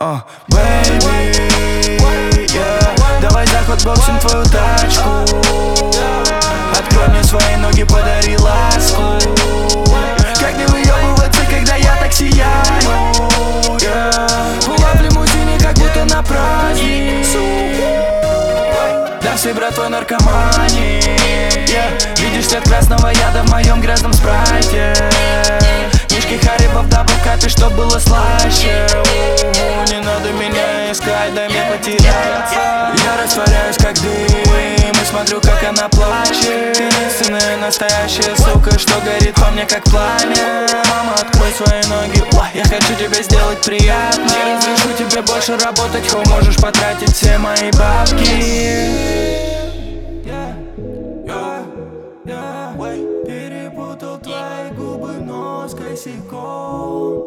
Baby, yeah. Давай захватбоксим твою тачку. Открой мне свои ноги, подари ласку. Как не выебываться, когда я так сияю, yeah. Была в лимузине, как будто на праздник. Да все, брат, твой наркомани, yeah. Видишь цвет красного яда в моем грязном спрайте. Мишки Харибо в даблкапе, чтоб было слаще. Не надо меня искать, дай мне потеряться. Я растворяюсь как дым и смотрю, как она плачет. Единственная настоящая сука, что горит по мне как пламя. Мама, открой свои ноги, я хочу тебе сделать приятно. Не разрешу тебе больше работать, хоть можешь потратить все мои бабки. Перепутал твои губы, но с косяком.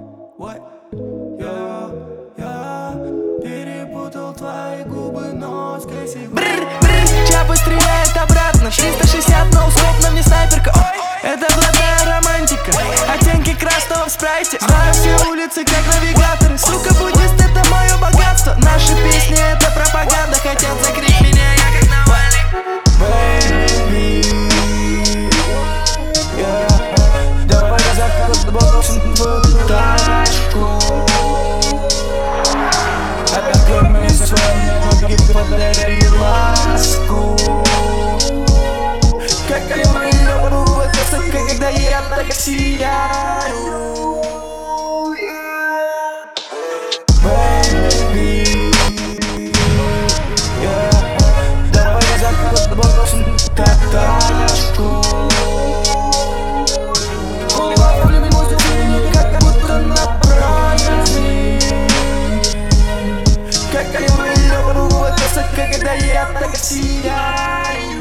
Перепутал твои губы, но с косяком. Чапа стреляет обратно, 360 ноускоп, на мне снайперка. Это блатная романтика, оттенки красного в спрайте. Знаю все улицы как навигаторы. Сука, буддист, это мое богатство. Наши песни это пропаганда. Хотят закрыть меня, я как Навальный. Baby, yeah. Давай захватбоксим твою тачку. Открой мне свои ноги, подари ласку. Как я выебываться, когда я так сияю. Baby, yeah. Давай захватбоксим тачку. Как будто на праздник. Как я выебываться, когда я так сияю.